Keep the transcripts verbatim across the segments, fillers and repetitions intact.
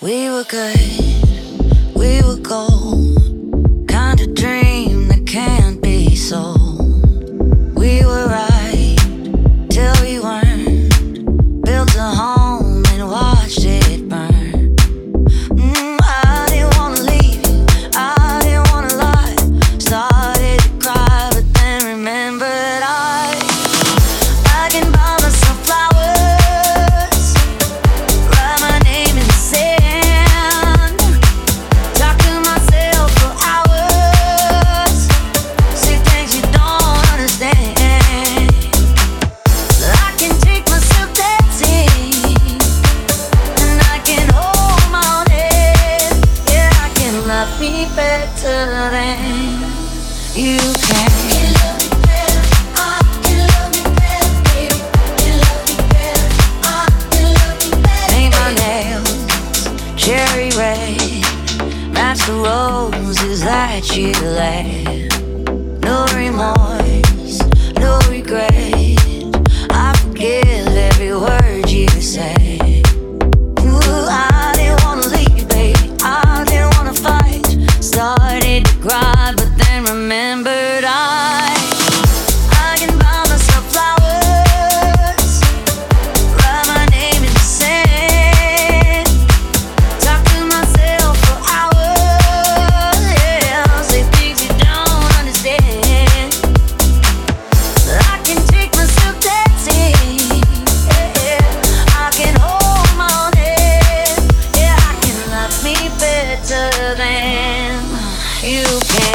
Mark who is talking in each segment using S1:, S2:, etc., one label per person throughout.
S1: We were good, we were gold, kind of dream that can't be sold. We were right till we weren't, built a home and watched it burn. mm, I didn't wanna leave you, I didn't wanna lie. Started to cry but then remembered I I can buy myself flowers, write my name in the sand, talk to myself for hours, say things you don't understand. I can take myself dancing, and I can hold my own head. Yeah, I can love me better than you can. Cherry red, match the roses that you left. No remorse, no regret. I forgive every word you said. Ooh, I didn't wanna leave, baby, I didn't wanna fight. Started to cry, but then remembered I I can buy myself flowers, write my name in the sand, talk to myself for hours, yeah, say things you don't understand. I can take myself dancing, yeah, I can hold my own head. Yeah, I can love me better than you can.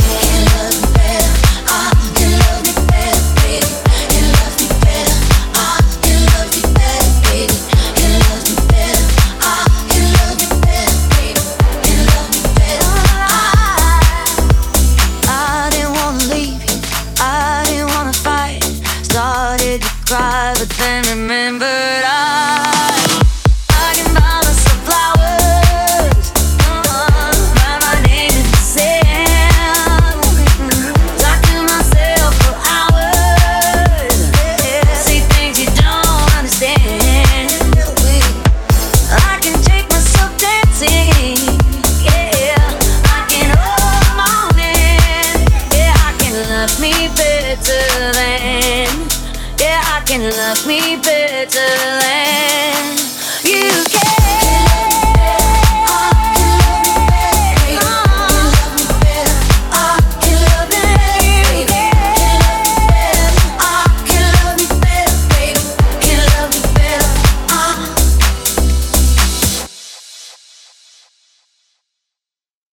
S1: Started to cry, but then remembered I I can buy myself flowers, uh-huh, write my name in the sand, talk to myself for hours, yeah, say things you don't understand. I can take myself dancing, yeah, I can hold my own hand. Yeah, I can love me better than, yeah, I can love me better